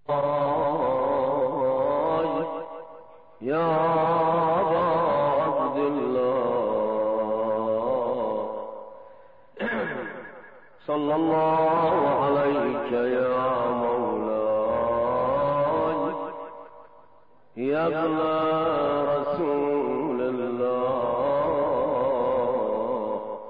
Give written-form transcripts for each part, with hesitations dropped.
يا أبا عبد الله صلى الله عليك يا مولاي يا ابن رسول الله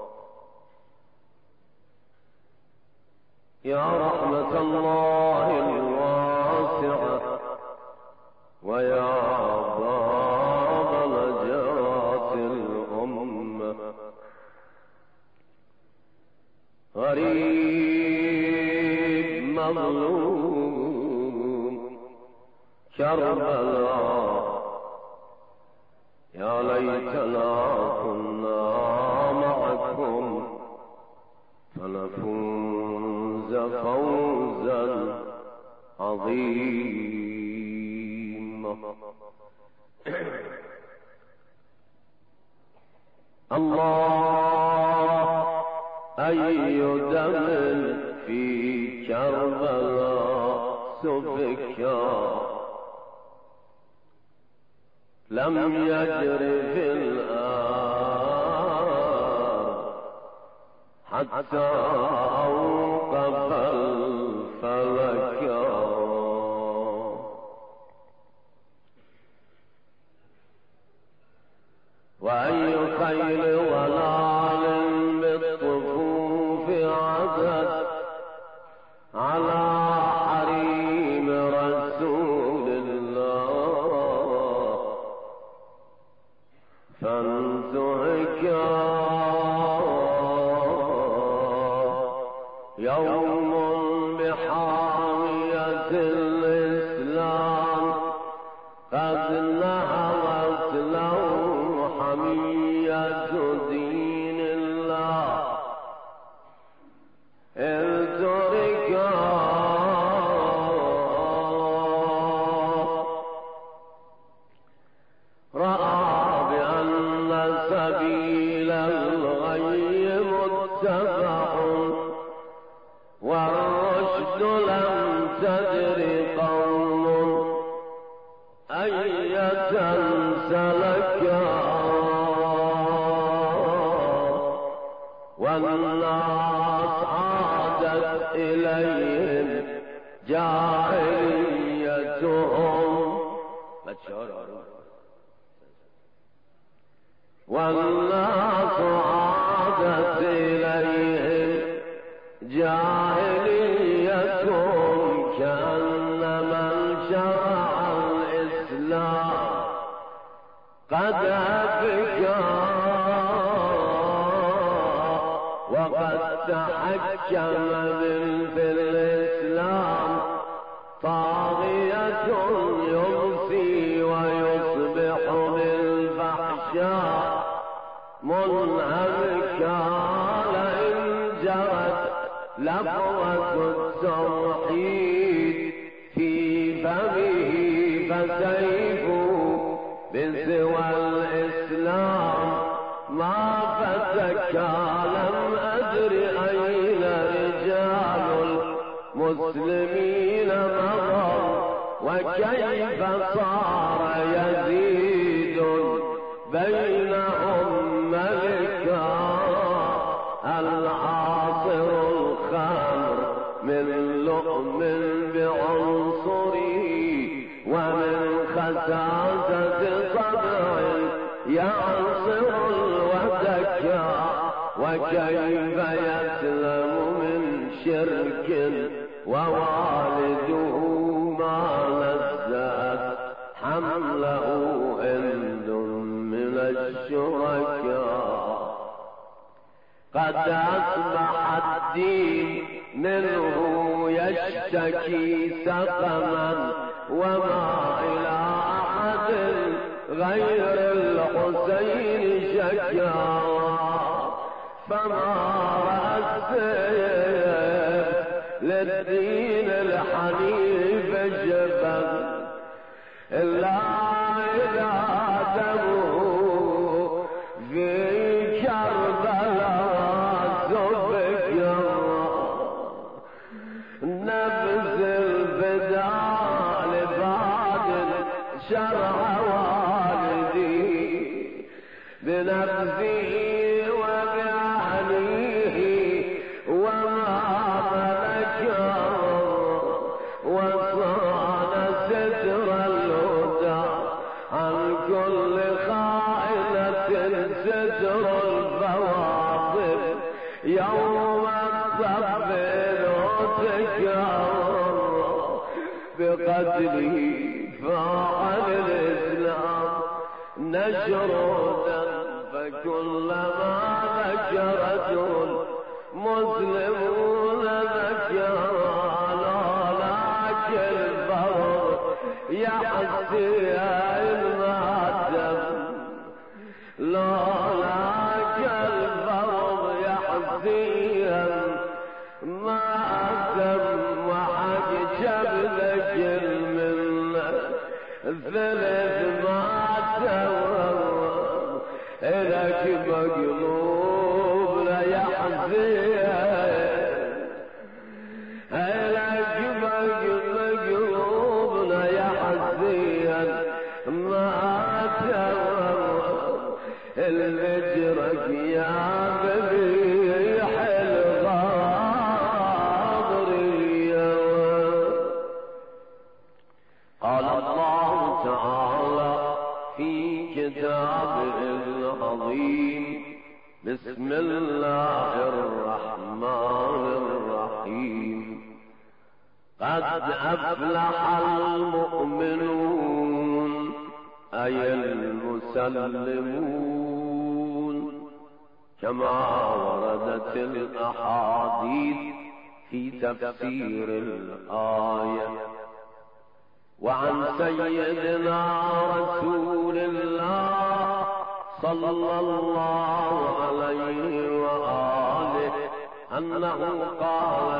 يا رحمة الله الواسعة ويا باب نجاة الأمة غريب مظلوم كربلاء يا ليتنا كنا معكم فنفوز فوزا عظيما. الله أي دم في كربلاء سفكا لم يجر في الآن حتى أوقف الفلكا وأي خيل ولال بالطفوف عدد على حريم رسول الله فانتهكا يوم بحامية الإسلام قد نهضت له حمية دين الله إذ تركا رأى بأن سبيل الغي متبع والرشد لم تدر قوم أية سلكا والناس عادت إليهم جاهليتهم والناس عادت إليهم جاهليتهم كأن من شرع الإسلام قد أبكى وقد تحكم في الإسلام طاغية يمسي ويصبح بالفحشاء منهمكا لئن جرت لفظة التوحيد في فمه فسيفه بسوى الإسلام ما فتكا لم أدر أين رجال المسلمين مضوا وكيف صار يزيد بينهم ملكا العاصر الخمر من لؤم بعنصره ومن خساسة طبع يعصر الودكا وكيف يسلم من شرك ووالده ما نزأت حمله هند من الشركاء قد أصبح الدين منه يشتكي سقما وما إلى أحد غير الحسين شكا فما رأى للدين الحنيف جبا إلا إذا دمه في كربلاء سفكا نفس الفداء بقتله فعن الإسلام نشرا فكلما ذكرته المسلمون ذكرنا لك البر يحسيها المعتم لا لك البر يحسيها المعتم وحق شبلك المنة ثلث معتم إلك مقلوب لا يحزيها إلك مقلوب لا يحزيها ما تمر الهجرك يا ببيح الغاضرية. قال الله تعالى في كتابه العظيم بسم الله الرحمن الرحيم قد أفلح المؤمنون أي المسلمون كما وردت الأحاديث في تفسير الآية. وعن سيدنا رسول الله صلى الله عليه وآله أنه قال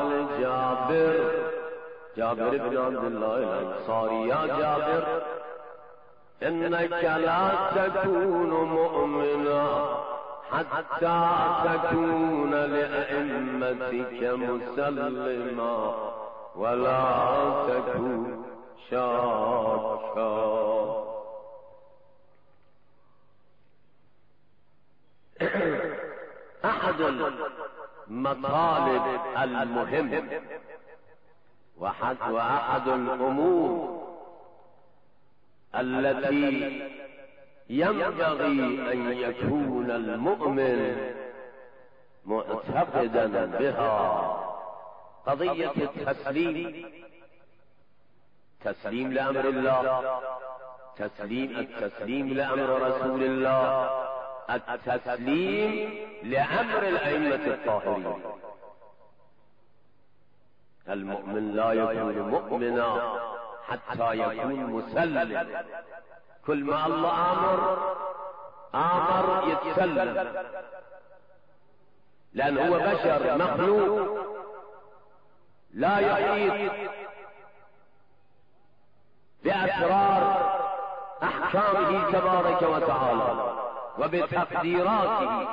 جابر بن عبد الله الأنصاري يا جابر إنك لا تكون مؤمنا حتى تكون لأئمتك مسلما ولا تكون شاكا. أحد المطالب المهم وأحد الأمور التي ينبغي أن يكون المؤمن معتقدا بها قضية تسليم لأمر الله، التسليم لأمر رسول الله، التسليم لأمر الأئمة الطاهرين. المؤمن لا يكون مؤمنا حتى يكون مسلم. كل ما الله آمر يتسلم، لأن هو بشر مخلوق لا يحيط بأسرار أحكامه تبارك وتعالى وبتقديراته.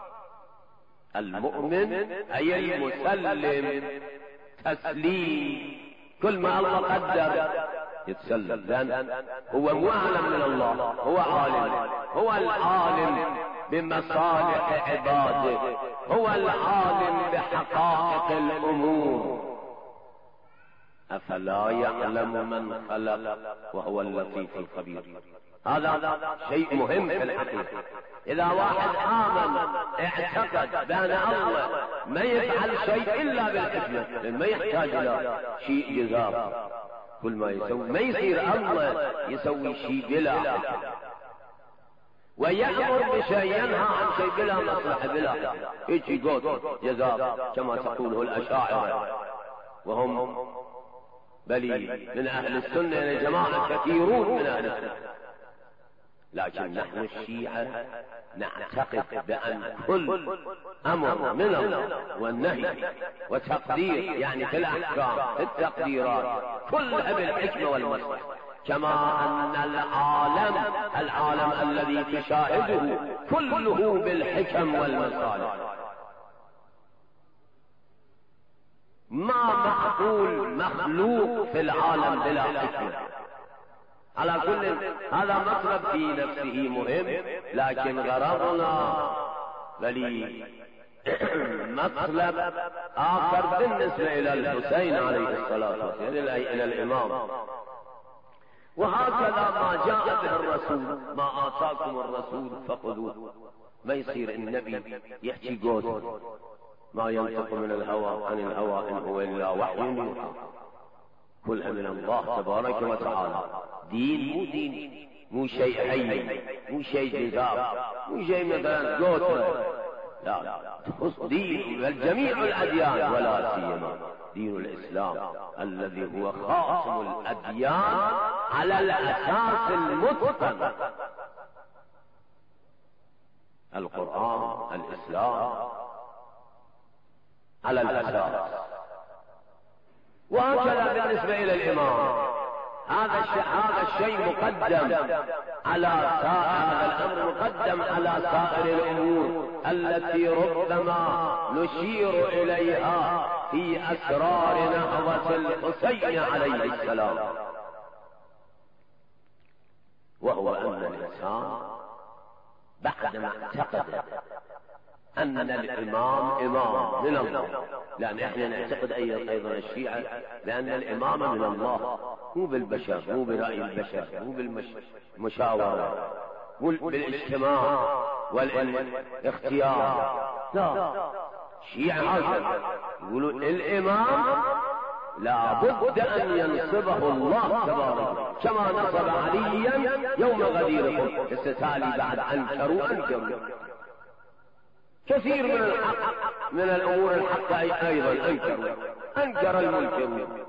المؤمن أي المسلم تسليم، كل ما الله قدر يتسلم، لأن هو مو أعلم من الله، هو عالم، هو العالم بمصالح عباده، هو العالم بحقائق الأمور. أفلا يعلم من خلق وهو اللطيف الخبير. هذا شيء مهم في الحقيقة. إذا واحد آمن اعتقد بأن الله ما يفعل شيء إلا بالحكمة، ما يحتاج إلى شيء جزاء، كل ما يسوي ما يصير الله يسوي شيء بلا حكمة، ويأمر بشيء ينهى عن شيء بلا مصلحة بلا حكمة، هيك يقول جزاء كما تقوله الأشاعرة، وهم بلي من أهل السنة يا جماعة كثيرون من أهل السنة. لكن نحن الشيعة نعتقد بأن كل أمر من الله والنهي وتقدير، يعني في الأحكام في التقديرات كلها بالحكمة والمصلحة، كما أن العالم الذي تشاهده كله بالحكم والمصالح. ما معقول مخلوق في العالم بلا حكمة. على كل هذا مطلب في نفسه مهم، لكن غرضنا بلي مطلب آخر بالنسبة إلى الحسين عليه الصلاة والسلام، إلى الإمام. وهكذا ما جاء به الرسول، ما آتاكم الرسول فخذوه. ما يصير النبي يحكي قول ما ينطق من الهوى عن الهوى إن هو إلا وحي يوحى. كلها من الله تبارك وتعالى. دين مو شيء حي، مو شيء جذاب، مو شيء مثلا قطرة، لا، دين الجميع الأديان، ولا سيما دين الإسلام الذي هو خاتم الأديان على الأساس المتقن. القرآن، الإسلام على الأساس. وهكذا بالنسبة إلى الإمام، هذا الشيء مقدم على هذا الأمر مقدم على سائر الأمور التي ربما نشير إليها في أسرار نهضة الحسين عليه السلام، وهو أن الإنسان بعدما اعتقد أن الإمام إمام من الله، لأن إحنا نعتقد أيضا الشيعة بأن الإمام من الله، مو بالبشر، مو برأي البشر، مو بالمشاورة، مو بالاجتماع والاختيار، لا. الشيعة هكذا يقولوا الإمام لا بد أن ينصبه الله تبارك، كما نصب عليا يوم غديركم. الستالي بعد أنكروا كثير من الحق، من الأمور الحق أيضا أنكر المنكرون،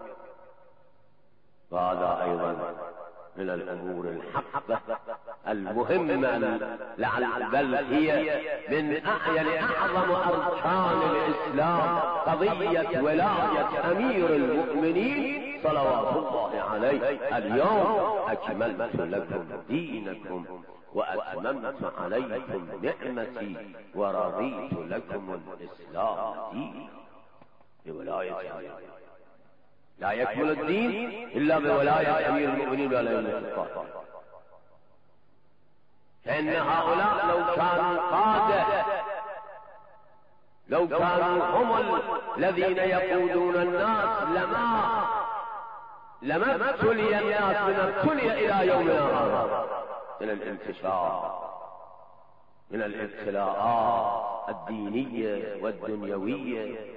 وهذا أيضا من الأمور الحق المهمة، بل هي من أعظم أركان الإسلام، قضية ولاية أمير المؤمنين صلوات الله عليه. اليوم أكملت لكم دينكم وأتممت عليكم نعمتي ورضيت لكم الإسلام دينا. بولاية أمير، لا يكمل الدين إلا بولاية أمير المؤمنين ولا السلطان. فإن هؤلاء لو كانوا قادة، لو كانوا هم الذين يقودون الناس، لما ابتلي الناس بما ابتلي إلى يومنا هذا من الانتشار، من الابتلاءات الدينية والدنيوية.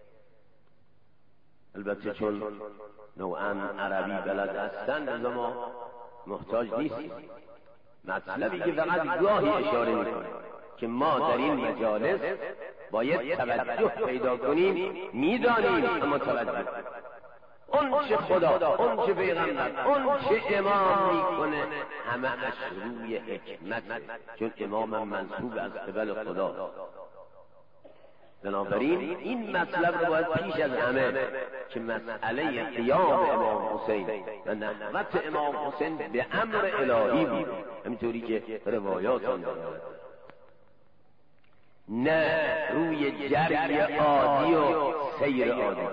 البته چون نوعا عربی بلد هستند اما محتاج نیست مطلبی که فقط گاهی اشاره میکنه که ما در این مجالس باید توجه پیدا کنیم، میدانیم اما توجه. اون چه خدا، اون چه پیغمبر، اون چه امام میکنه همه اش روی حکمت، چون امام منصوب از قبل خدا. بنابراین این مطلب رو باید پیش از همه که مسئله قیام امام حسین و نهضت امام حسین به امر الهی بود، همینطوری که روایات داره، نه روی جری عادی و سیر عادی.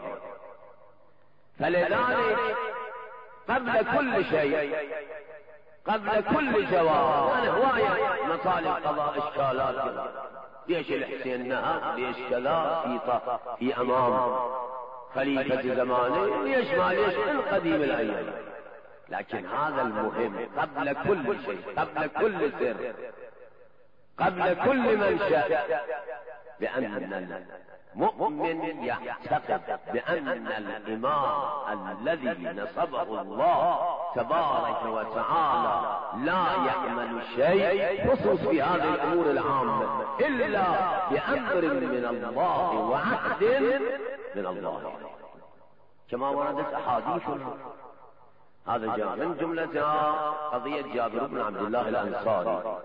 فلذلك قبل كل شيء، قبل كل جواب، أنا هواية مطالب قضاء إشكالات. ليش الحسين نهى؟ ليش كذا في أمام خليفة زمانه؟ ليش ما ليش القديم الأيام؟ لكن هذا المهم قبل كل شيء، قبل كل سر، قبل كل منشأ، بأن المؤمن يعتقد بأن الإمام الذي نصبه الله تبارك وتعالى لا يعمل شيء خصوص في هذه الأمور العامة إلا بأمر من الله وعهد من الله، كما وردت أحاديثنا. هذا جاء من جملتها قضية جابر بن عبد الله الأنصاري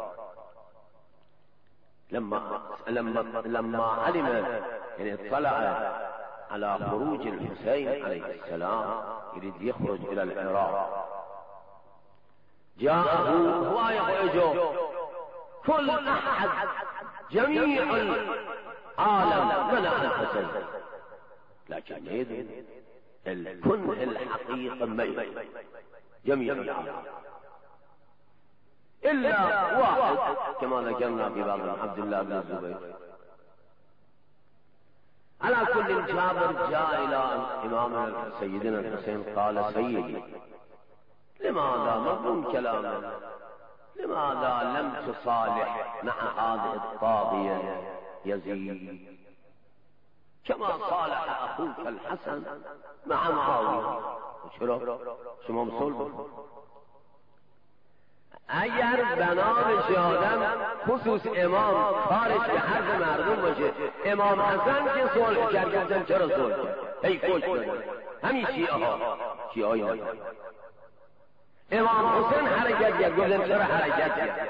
لما علم، يعني اطلع على خروج الحسين عليه السلام، يريد يخرج إلى العراق، جاءه هو يخرج كل أحد، جميع العالم منع الحسين، لكن الكنه الحقيقة ميت جميع العالم إلا واحد، كما ذكرنا في بعض عبد الله بن الزبير. على كل جابر جاء إلى إمامنا سيدنا الحسين قال: سيدي، لماذا مضمون كلامه، لماذا لم تصالح مع هذه الطاغية يزيد كما صالح أخوك الحسن مع معاوية؟ چرا؟ شما صلح بکن. اگر بنابش آدم خصوص امام کارش به حرف مردم باشه، امام حسن که صلح کرد گفتن چرا صلح کرد؟ ای خوش داده همین شیعه های نکنه. امام حسین حرکت کرد گفتن چرا حرکت کرد؟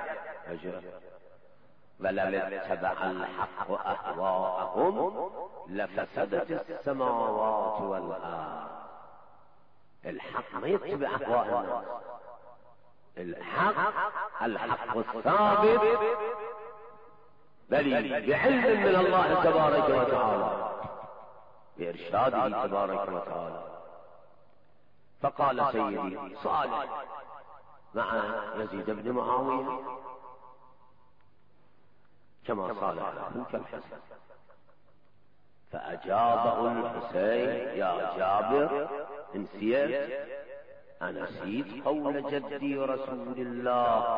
ولو اتبع الحق اهواءهم لفسدت السماوات والارض. الحق ما يتبع اهواء الناس، الحق الثابت بل بعلم من الله تبارك وتعالى بإرشاده تبارك وتعالى. فقال سيدي صالح مع يزيد بن معاوية كما صالح أخوك الحسن، فأجابه الحسين يا جابر إن سيت أنسيت قول جدي رسول الله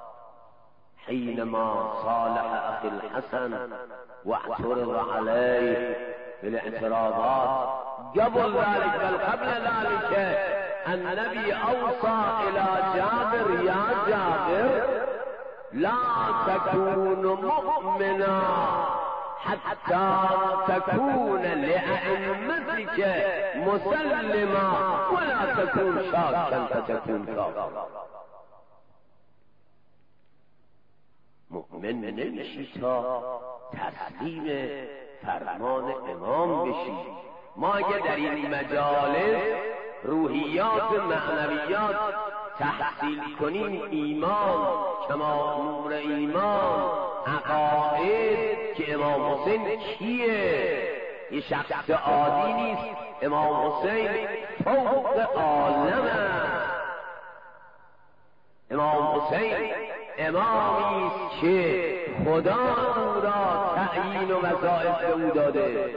حينما صالح أخي الحسن واعترض عليه بالاعتراضات قبل ذلك بل قبل ذلك النبي أوصى إلى جابر يا جابر لا تكون مؤمنا حتى تكون لأئمتك مسلما ولا تكون شاكا فتكون كافرا. مؤمن نمیشی تا تسلیم فرمان امام بشی. ما اگه در این مجالس روحیات معنویات تحصیل کنیم، ایمان، کمال ایمان، عقاید که امام حسین کیه؟ یه شخص عادی نیست، امام حسین فوق عالمه. امام حسین امامی است که خدا او را تعیین و وظایف به او داده.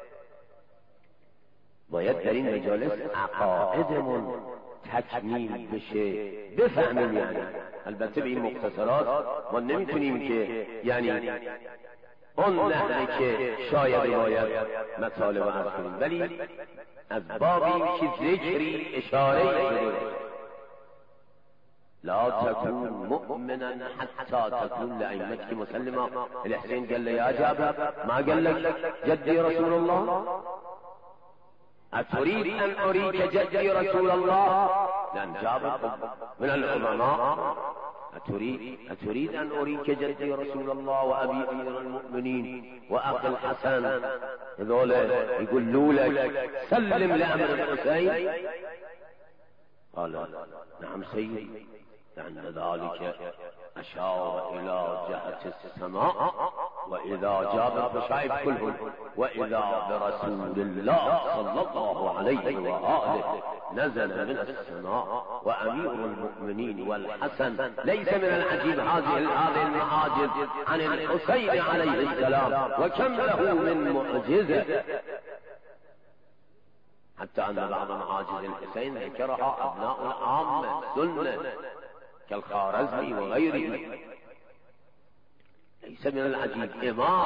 باید در این مجالس عقایدمون تکمیل بشه، بفهمیم. یعنی البته به این مختصرات ما نمیتونیم که یعنی اون نحوه که شاید باید مطالب عرض کنیم، ولی از بابی که ذکری اشاره شده لا تكون مؤمنا حتى تكون لأئمتك مسلما. الحسين قال له يا جابر ما قال لك جدي رسول الله؟ أتريد أن أريك جدي رسول الله؟ لأن جابر من العلماء. أتريد أن أريك جدي رسول الله وأبي أمير المؤمنين وأخي الحسن؟ هذول يقولوا لك سلم لأمر الحسين. قال نعم سيدي. لأن ذلك أشار إلى جهة السماء، وإذا جاء بشايف كلهم، وإذا برسول الله صلى الله عليه وآله نزل من السماء وأمير المؤمنين والحسن. ليس من العجيب هذه المعاجز عن الحسين عليه السلام، وكم له من معجزة، حتى أن بعض معاجز الحسين ذكرها أبناء العامة السنة كالخارزمي وغيره. ليس من العجيب.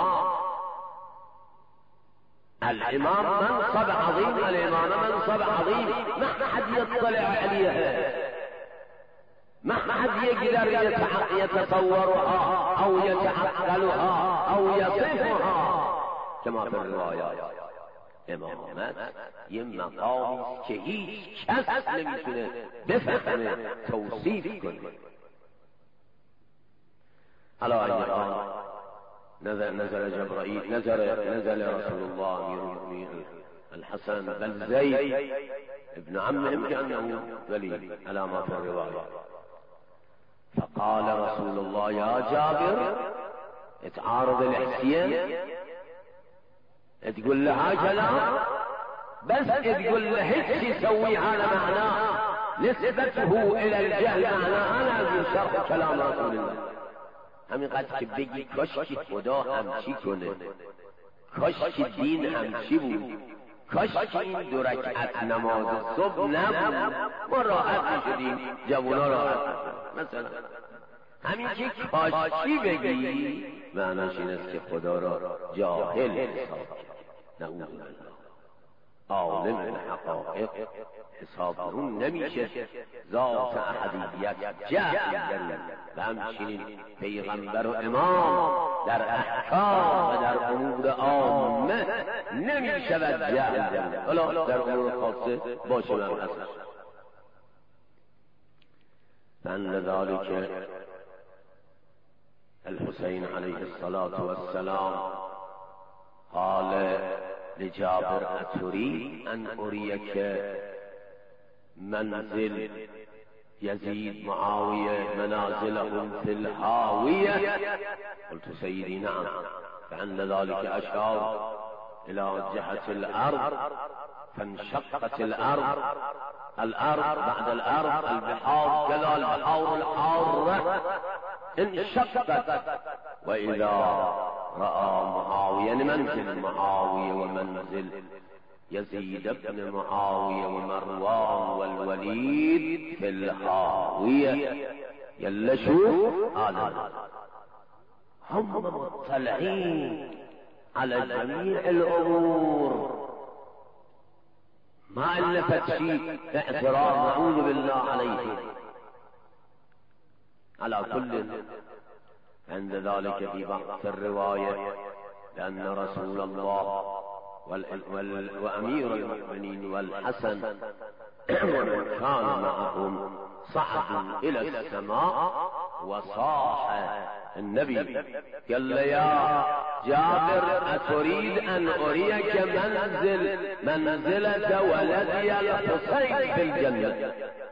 الإمام منصب عظيم، الإمام منصب عظيم، ما حد يطلع عليها، ما حد يقدر يتصورها أو يتعقلها أو يصفها كما في الروايات. امامت یه مقامی که هیچ کس نمیتونه بفهمه، توصیف کنه. حالا ایقان نزل جبرائیل، نزل رسول الله امیر المؤمنین الحسن بل زید ابن عمهم كأنه ولي على ما في الرواية. فقال رسول الله يا جابر اتعارض الحسين، تقول له هكذا بس تقول له هيك يسوي على معناه نسبته الى الجهل معناه. انا از شرح کلام رسول الله همینقدر که بگی کاش که خدا همچی کنه، کاش که دین همچی بود، کاش که این 2 رکعت نماز صبح نبود، ما راحت میشدیم، جوونا راحت مثلا. همین که کاشی بگی معناش این است که خدا را جاهل حساب کرد. نعوذ بالله. عالم الحقائق حسابون نمیشه ذات احدیت جهل و همچنین پیغمبر و امام در احکام و در امور عامه نمیشود جهل ولی در امور خاصه باشه من اصلا. فان ذلك الحسين عليه الصلاة والسلام قال لجابر أتريد أن أريك منزل يزيد معاوية منازلهم في الهاوية؟ قلت سيدي نعم. فعند ذلك أشار إلى جهة الأرض فانشقت الأرض بعد الأرض البحار كذا البحار الحارة انشقت. وإذا رأى معاوية منزل معاوية ومنزل يزيد بن معاوية ومروان والوليد في الهاوية يلشوا هذا هم مطلعين على جميع الأمور ما ألفت فيه اعتراض نعوذ بالله عليه. على كل عند ذلك في الرواية لأن رسول الله وأمير المؤمنين والحسن ومن كان معهم صعدوا إلى السماء وصاح النبي قال يا جابر أتريد أن أريك منزلة ولدي الحسين في الجنة؟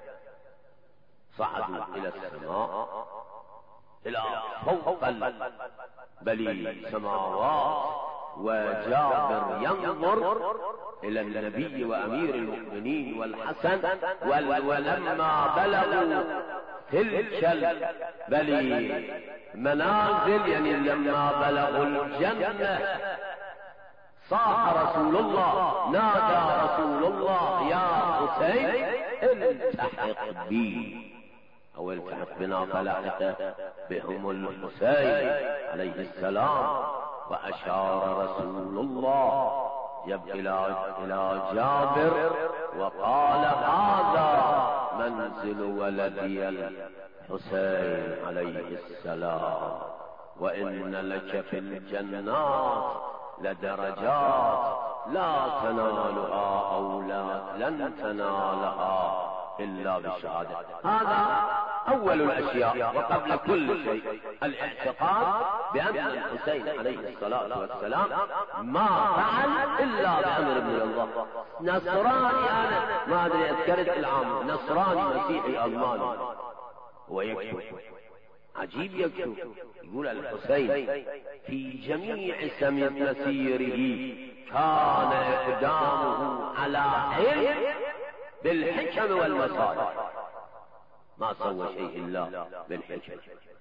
صعدوا إلى السماء إلى فوق بلي سماوات وجابر ينظر إلى النبي وأمير المؤمنين والحسن ولما بلغوا تلك بلي منازل يعني لما بلغوا الجنة صاح رسول الله نادى رسول الله يا حسين التحق بي أو التحق بنا فلحق بهم الحسين عليه السلام. وأشار رسول الله إلى جابر وقال هذا منزل ولدي الحسين عليه السلام وإن لك في الجنات لدرجات لا تنالها أو لن تنالها إلا بالشهادة. هذا أول الأشياء وقبل كل شيء الاعتقاد بأن الحسين عليه الصلاة والسلام ما فعل إلا بأمر من الله. نصراني أنا ما أدري أذكرت العام نصراني مسيحي ألماني ويكتب عجيب يكتب يقول الحسين في جميع مسيره كان إقدامه على علم بالحكم والمصالح ما سوى شيء إلا بالحكم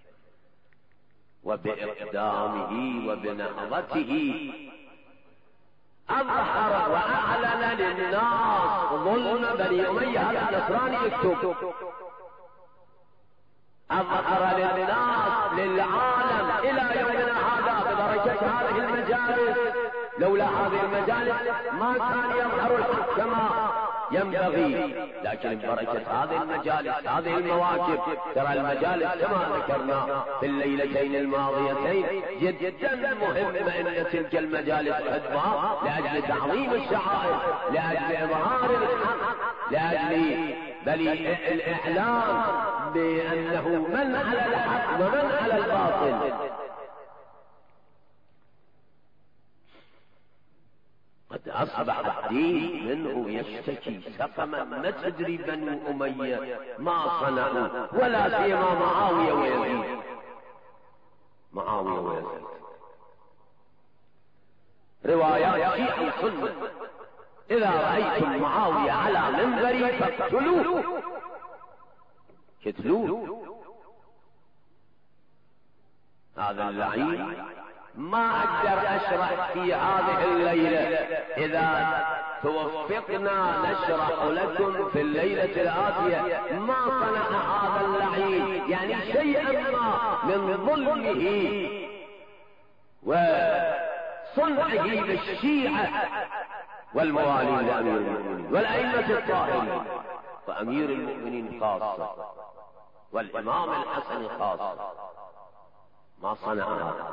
وبإقدامه وبنهضته أظهر وأعلن للناس ظلم بني أمية. هذا النصراني يكتب أظهر للناس للعالم إلى يومنا هذا ببركة هذه المجالس. لولا هذه المجالس ما كان يظهر الحق كما ينبغي، لكن ببركة هذه المجالس هذه المواكب ترى المجالس كما ذكرنا في الليلتين الماضيتين جدا مهمة ان تلك المجالس حدها لأجل تعظيم الشعائر، لأجل إظهار الحق، لأجل بل الإعلام بأنه من على الحق ومن على الباطل. قد أصبح بعدين منه يشتكي سقما ما تدري بنو أمية ما صنعوا ولا سيما معاوية ويزيد. روايات شيعة السنة إذا رأيتم معاوية على منبري فاقتلوه قتلوه. هذا اللعين ما أقدر أشرح في هذه الليلة، إذا توفقنا نشرح لكم في الليلة الآتية ما صنع هذا اللعين، يعني شيئا ما من ظلمه وصنعه بالشيعة والموالين لأمير المؤمنين والأئمة الطاهرين، وأمير المؤمنين خاصة والإمام الحسن خاصة، ما صنع هذا.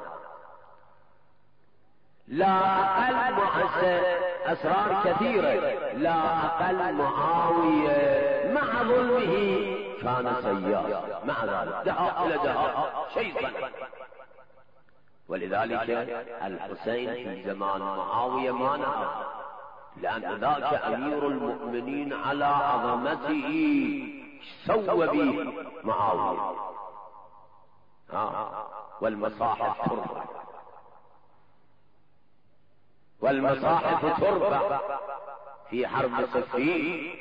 لا أقل أسرار كثيرة، لا أقل معاوية مع ظلمه كان سيئا، مع ذلك دهاء إلى دهاء شيطا. ولذلك الحسين في زمان معاوية ما نهى، لأن ذاك أمير المؤمنين على عظمته سوى به معاوية. والمصاحف ترفع، والمصاحف ترفع في حرب صفين،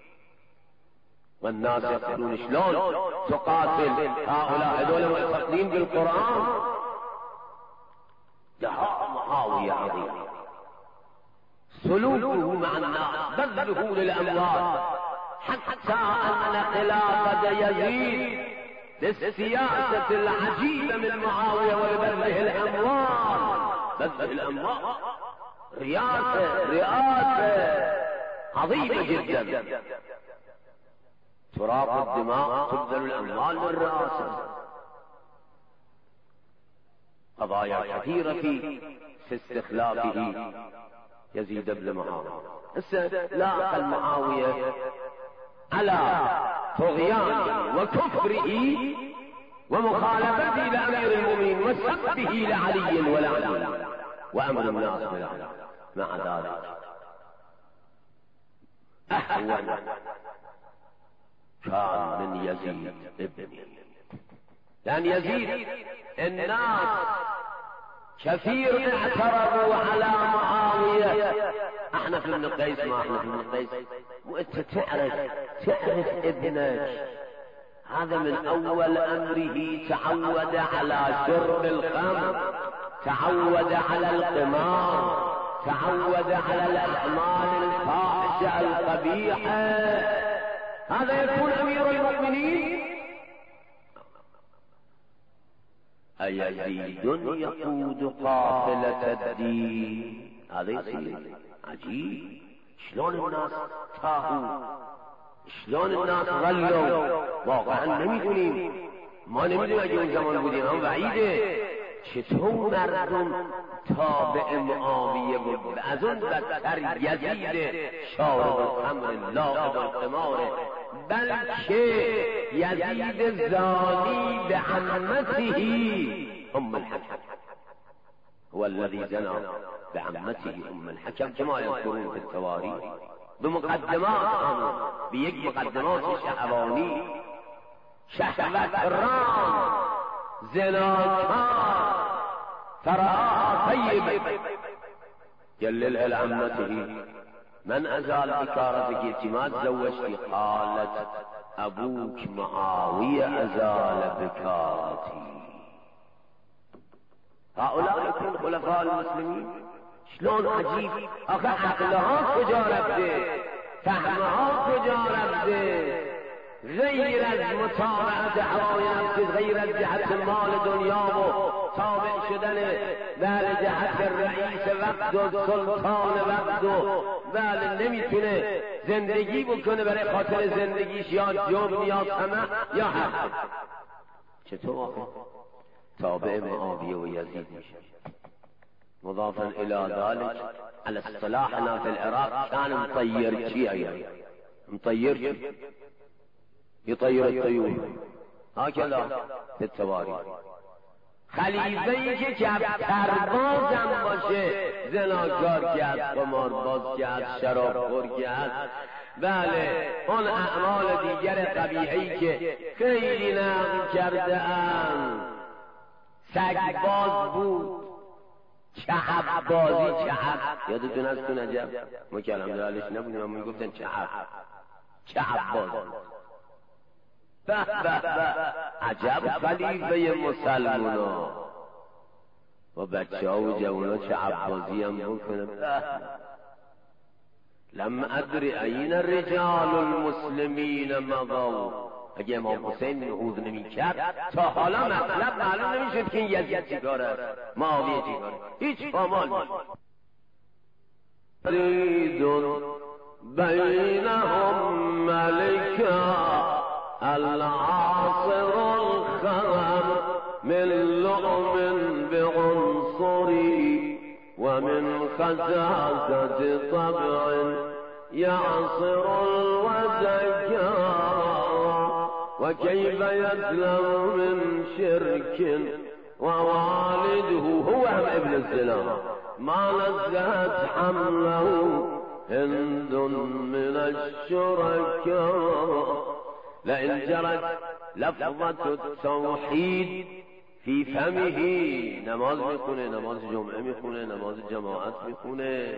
والناس يقولون شلون تقاتل هؤلاء هذول معتقدين بالقرآن. دهاء معاوية عظيم، سلوكه مع الناس، بذله للأموال، حتى أن خلافة يزيد للسياسة العجيبة من معاوية ولبذله الأموال، بذل الأموال رئاسة عظيمة جدا، تراق الدماء تبذل الأموال للرئاسة. قضايا كثيرة في استخلافه يزيد بن معاوية. لا أقل معاوية على طغيانه وكفره ومخالفته لأمير المؤمنين وسبه لعلي ولعنه وأمر الناس بالعدل، مع ذلك أهون كان من يزيد ابنه، لأن يزيد الناس كثير اعترضوا على معاوية. احنا في ابن قيس، ما احنا في ابن قيس، وانت تعرف ابنك هذا من اول امره تعود على شرب الخمر، تعود على القمار، تعود على الاعمال الفاحشة القبيحة، هذا يكون امير المؤمنين؟ أيزيد يقود قافلة الدين؟ هذا يصير عجيب. شلون الناس تاهوا، شلون الناس ظلوا، واقعا نميدونين، ما نميدون اجون زمان بودين، هم بعيده. شتون مردم تابع معاوية أظن بدتر يزيد شارب الخمر لاعب القمار، بلکه یزید الزانی بعمته ام الحكم هو الذي زنى بعمته ام الحكم، كما يذكرون في التواريخ بمقدمات، بيك مقدمات شهواني، شهوات الرام، زناكار، تراها طيب، يللها لعمته من أزال بكارتك ما تزوجتي؟ قالت أبوك معاوية أزال بكارتي. هؤلاء يكون خلفاء المسلمين؟ شلون عجيب. أخي عقلها كجا رفته، فهمها كجا رفته، غير از مطالعة هوای نفسه، غير از جهت مال دنیا و تابع شدن بله جهت رئیس وقت و سلطان وقت و بله نمیتونه زندگی بکنه برای خاطر زندگیش، یا جبن یا طمع یا حق. چطور تابع معاویه و یزید میشه؟ مضافا الى ذلك على اصطلاحنا في العراق كان مطير شيعي، مطير يطير الطيور هكذا في التواريخ. خلیفه‌ای که کفترباز هم باشه، زناکار کرد، قمارباز کرد، شرابخور کرد، بله اون اعمال دیگر قبیحه‌ای که خیلی نقل کرده ام، سگباز بود، چهب بازی، چهب یادتون از تو نجب ما کلم دارالش نبودیم اما میگفتن چهب باز. به به به، عجب خلیفه مسلمونا و بچه ها و جوانا چه عبازی هم بکنه. لم ادری این رجال المسلمین مضوا. اگه امام حسین نهوض نمی کرد تا حالا مطلب معلوم نمیشد که این یزید چیکاره، معاویه چیکاره، هیچ پامال نیست. يزيد بينهم ملكا العاصر الخرم من لؤم بعنصري ومن خزازة طبع يعصر الوزكا وكيف يسلم من شرك ووالده هو ابن الزنا ما نزهت حمله هند من الشركاء. لئن جرت لفظة التوحيد في فمه نماز میخونه، نماز جمعه میخونه، نماز جماعت میخونه.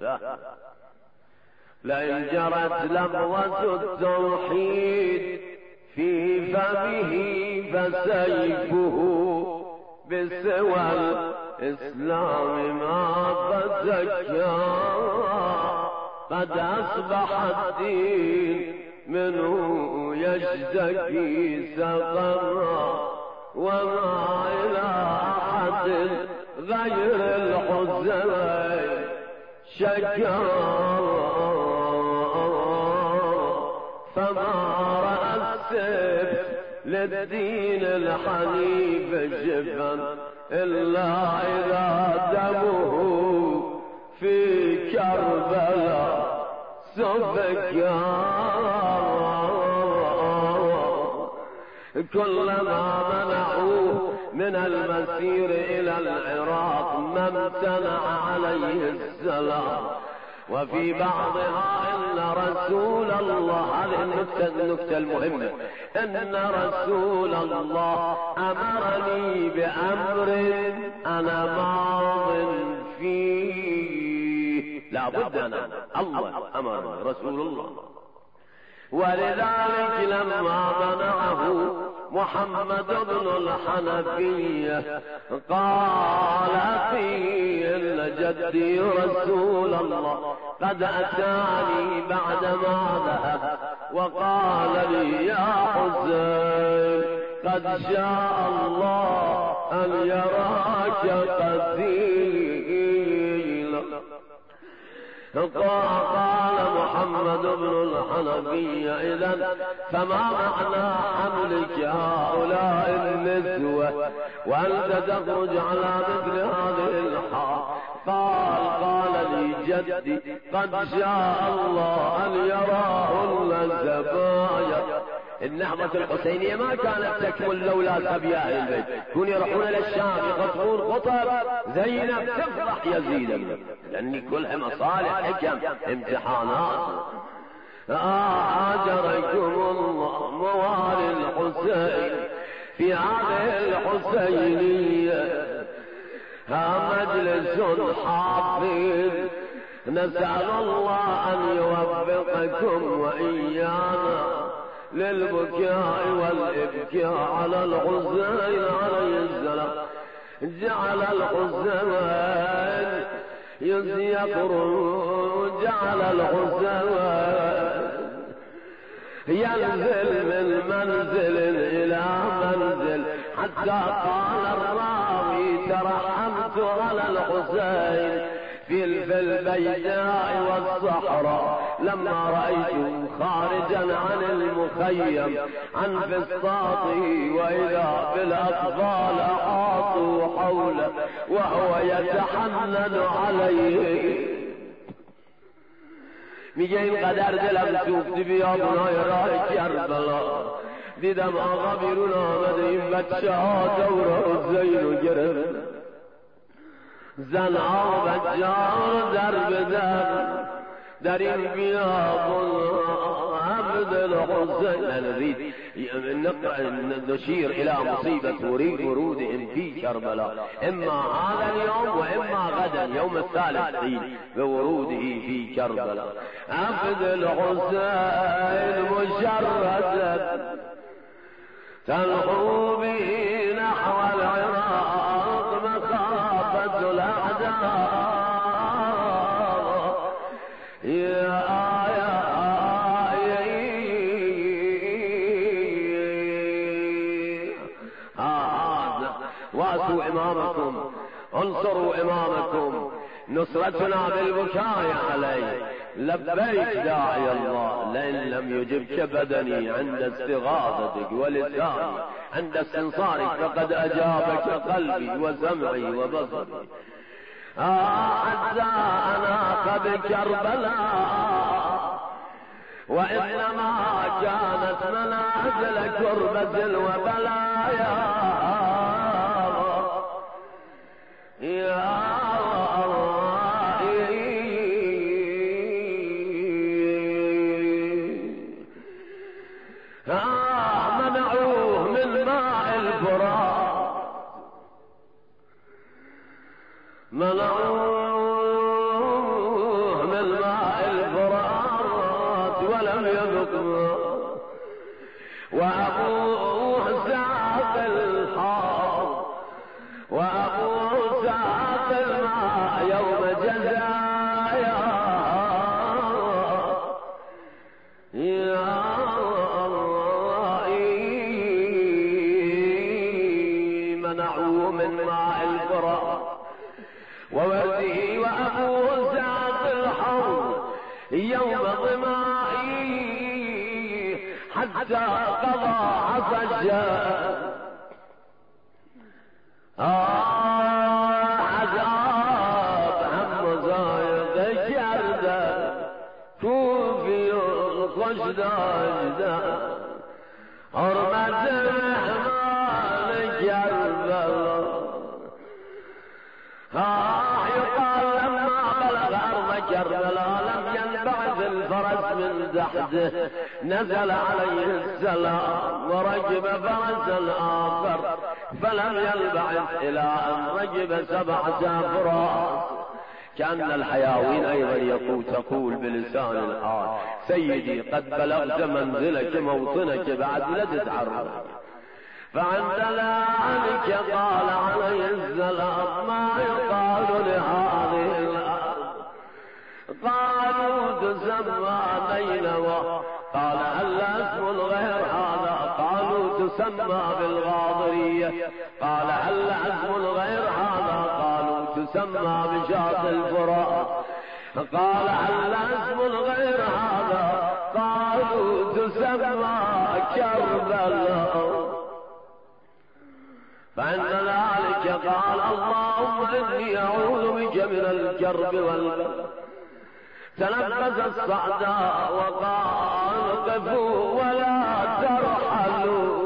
لئن جرت لفظة التوحيد في فمه فسيفه بسوى الإسلام ما فزكى. قد أصبح الدين منه يشتكي سقما وما إلى أحد غير الحزن شكا. فما رأى السيف للدين الحنيف شفا إلا إذا دمه في كربلاء سفكا. كلما منعوه من المسير إلى العراق ما امتنع عليه السلام. وفي بعضها إن رسول الله، هذه النكتة المهمة، إن رسول الله أمرني بأمر أنا ماض فيه. لا بد أنا الله أمرني رسول الله. ولذلك لما منعه محمد بن الحنفية قال فيه إن جدي رسول الله قد أتاني بعدما ذهب وقال لي يا حسين قد شاء الله أن يراك قتيلا. قال محمد بن الحنفية إذن فما معنى حملك هؤلاء النسوة وأنت تخرج على مثل هذه الحال؟ قال لي جدي قد شاء الله أن يراهن الزبايا. النهضة الحسينية ما كانت تكمل لولا سبي أهل البيت، كانوا يروحون للشام يقطعون خطب زينب تفرح يزيد، لأن كلها مصالح حكم امتحانات. أجركم الله موالي الحسين في هذه الحسينية مجلس حافظ نسأل الله أن يوفقكم وإيانا للبكاء والإبكاء على الحسين عليه السلام. جعل الحسين يخرج، جعل الحسين ينزل من منزل إلى منزل حتى قال الراوي ترحمت على الحسين في البيداء والصحراء لما رأيته خارجا عن المخيم عن فسطاطه وإذا بالأطفال أحاطوا حوله وهو يتحنن عليه. میگه قدر دلم سوختی بیا بنای راه کربلا، دیدم آقا بیرون آمده این بچه ها دور حسین رو گرفت، زن ها و جان در بدر در این بیابون عبد الحسين. نريد نشير إلى مصيبة ورودهم في كربلاء، إما هذا اليوم وإما غدا يوم الثالث بوروده في كربلاء. عبد الحسين مشردا تلقوا به نحو العراق مخافة الأعداء. واسوا إمامكم، انصروا إمامكم، نصرتنا بالبكاء عليه. لبيك داعي الله، لئن لم يجبك بدني عند استغاثتك ولساني عند استنصارك فقد أجابك قلبي وسمعي وبصري. حتى أناق بكربلاء وإنما كانت منازل كربة وبلايا. يا منعوه من ماء الفرات، منعوه من ماء الفرات ولم يذقه، وأبوه ساق الحار، وأبوه ساق الماء يوم جزايا. منعوه من ماء الفرات وورده، وأبوه ساق الحوض يوم ظمائي حتى قضى عصا الجاه. عذاب هم زايد شرده كوفي الخشد اجده، حرمة الرحمن كربلاء. يقال لما بلغ أرض كربلاء لم ينبعث الفرس من تحته، نزل عليه السلام وركب فرسا آخر فلم ينبعث إلى أن ركب 7 أفراس. كأن الحياوين أيضا تقول بلسان الحال: سيدي قد بلغت منزلك موطنك بعد لا تتعرض. فعند ذلك قال عليه السلام: ما يقال لهذه الأرض؟ قالوا تسمى نينوى. قال: هل اسم غير هذا؟ قالوا تسمى بالغاضرية. قال: هل اسم غير هذا؟ قالوا تسمى بشاط الفرات. قال: هل اسم غير هذا؟ قالوا تسمى كربلاء. فعند ذلك قال: اللهم إني أعوذ بك من الكرب والبلاء. تنفس الصعداء وقال: قفوا ولا ترحلوا.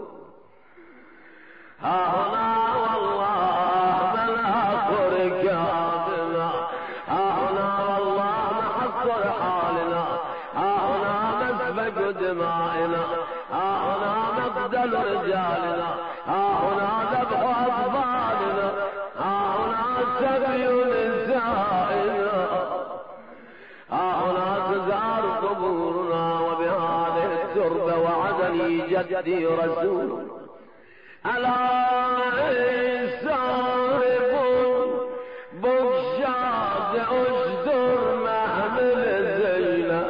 ها هنا والله مناخ ركابنا، ها هنا والله محصر حالنا، ها هنا مسفك دمائنا، ها هنا مقتل رجالنا، ها هنا ذبح أطفالنا، ها هنا سبي نسائنا، ها هنا تزار قبورنا. وبهذه التربة وعدني جدي رسول ألا سارب بكشات أشدر محمل زينب.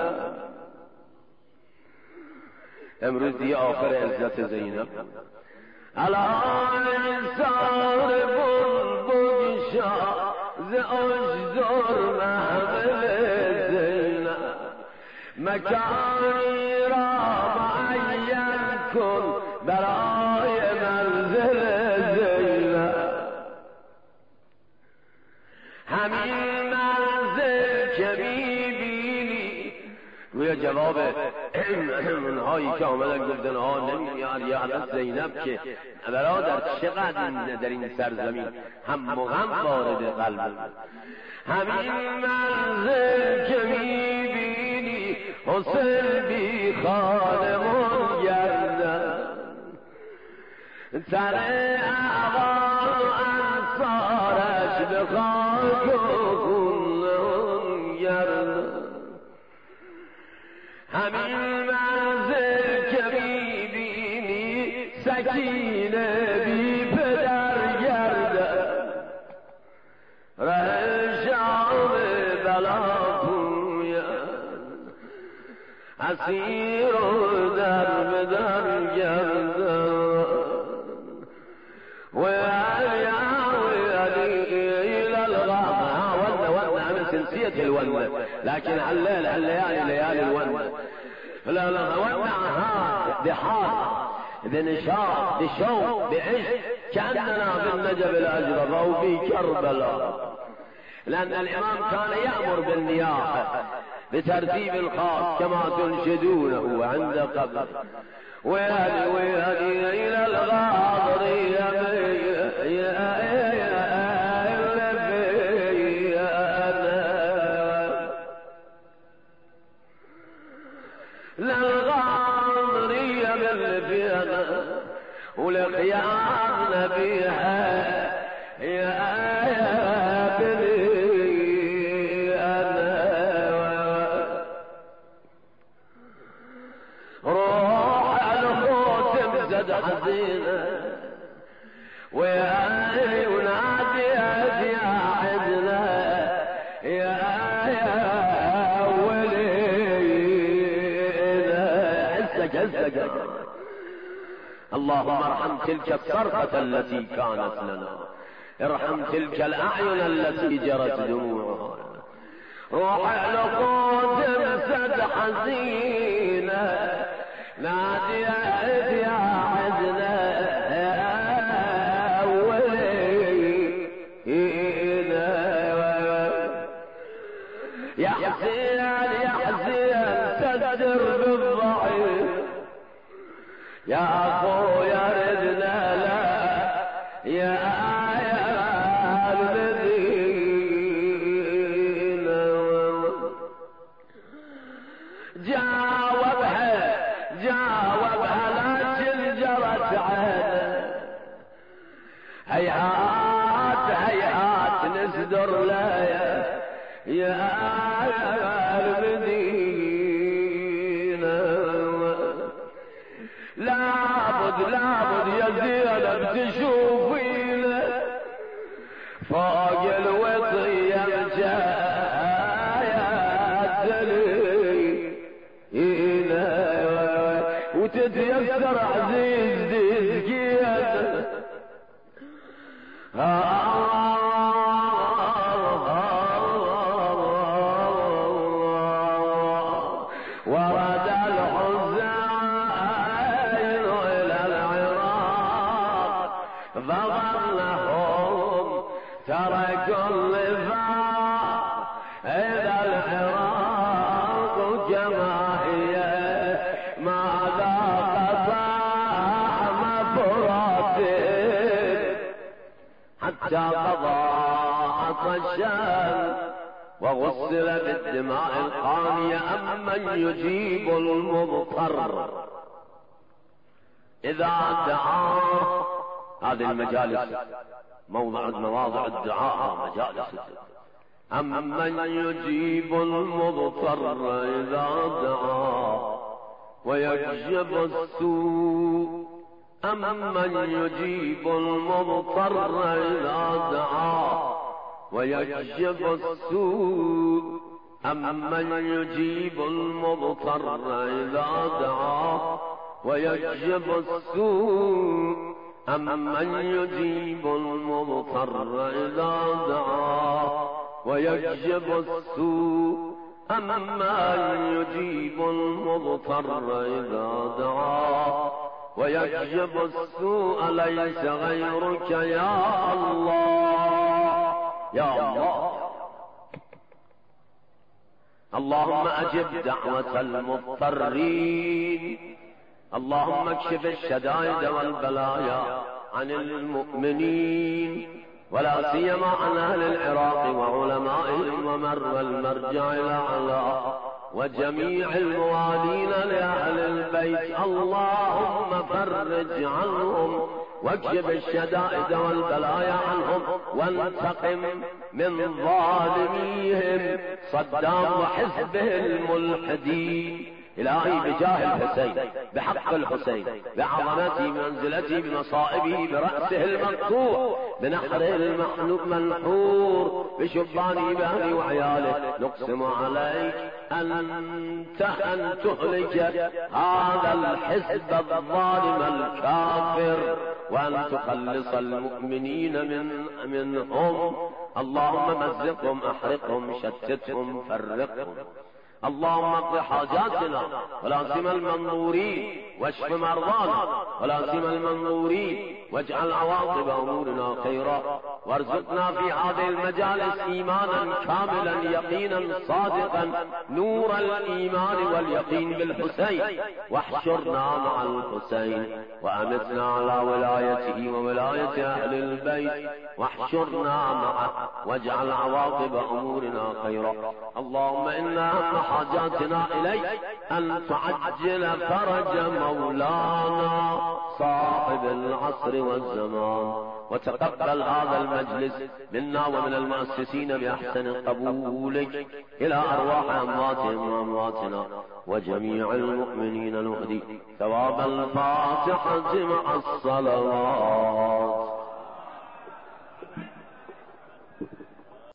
امروز دی آخر عزت زینب. ألا سارب بكشات أشدر محمل زينب. مكاني را معين کن برای منزل زینب. همین منزل که میبینی گویا جواب اونهایی که آمدن گفتن نمیاد یا حضرت زینب که برادر چقدر در این سرزمین هم و غم وارد قلب. همین منزل که میبینی حسین بی خانمان گردن، سر اعوان و انصارش به خاک و خون گردن. همین منزل که میبینی سکینه بی پدر گردن، ره شام بلا اسیر و در بدر گردن. و علی الى الغم الونة، لكن هالليالي ليالي الونة. لا ونعها بحال بنشاط بشوق بعشق كأننا بالنجف الأجرب أو في كربلاء، لأن الإمام كان يأمر بالنياحة بترتيب الخاص كما تنشدونه عند قبر. ويهدي إلى الغاضرية للغاضرية بالفينا ولقيام نبيها يا بني أنا روح الخوت مزد حزينة ويا ونادي يا عدنا يا ولي اللهم ارحم تلك الصرخة التي كانت لنا، ارحم تلك الأعين التي جرت دموعها. روح القوت مسد حزينة نادي يا عدنا يا حسين يا حسين تدر بالضعيف يا أخويا ردنا لا يا المدينة. جاوبها لكن جرت عينه هيهات نسدر لا يا المدينة. لابد يا زينب تشوفينا فوق الوطية مجاياتنا وتتيسر عزيز ديزكينا ورد الحزين إلى العراق فظلهم تركوا اللفاق إلى العراق كما هي ماذا قطع فرات حتى قضى عطشان وغسل بالدماء القانية أمن يجيب المضطر إذا دعاه. هذه المجالس مواضع الدعاء مجالس. أمن يجيب المضطر إذا دعاه ويكشف السوء. أمن يجيب المضطر إذا دعاه ويكشف السوء. أمن يجيب المضطر إذا دعاه ويكشف السوء. أمن يجيب المضطر إذا دعاه ويكشف السوء. أمن يجيب المضطر إذا دعاه ويكشف السوء. ليس غيرك يا الله يا الله. اللهم أجب دعوة المضطرين. اللهم اكشف الشدائد والبلايا عن المؤمنين ولا سيما عن أهل العراق وعلمائهم ومر المرجع الأعلى وجميع الموالين لأهل البيت. اللهم فرج عنهم واكشف الشدائد والبلايا عنهم وانتقم من ظالميهم صدام وحزبه الملحدين. إلهي بجاه الحسين بحق الحسين بعظمته بمنزلته بمصائبه برأسه المقطوع بنحره المنحور بشبانه بأهله وعياله نقسم عليك أن تهلك هذا الحزب الظالم الكافر وأن تخلص المؤمنين منهم اللهم مزقهم احرقهم شتتهم فرقهم. اللهم اقض حاجاتنا ولا سيما المنظورين، واشف مرضانا ولا سيما المنظورين، واجعل عواقب امورنا خيرا، وارزقنا في هذه المجالس ايمانا كاملا يقينا صادقا نور الايمان واليقين بالحسين، واحشرنا مع الحسين، وامتنا على ولايته وولاية اهل البيت، واحشرنا معه، واجعل عواقب امورنا خيرا. اللهم انا حاجاتنا إليك أن تعجل فرج مولانا صاحب العصر والزمان، وتقبل هذا المجلس منا ومن المؤسسين بأحسن قبولك إلى أرواح أمواتهم وأمواتنا وجميع المؤمنين. نهدي ثواب الفاتحة مع الصلوات.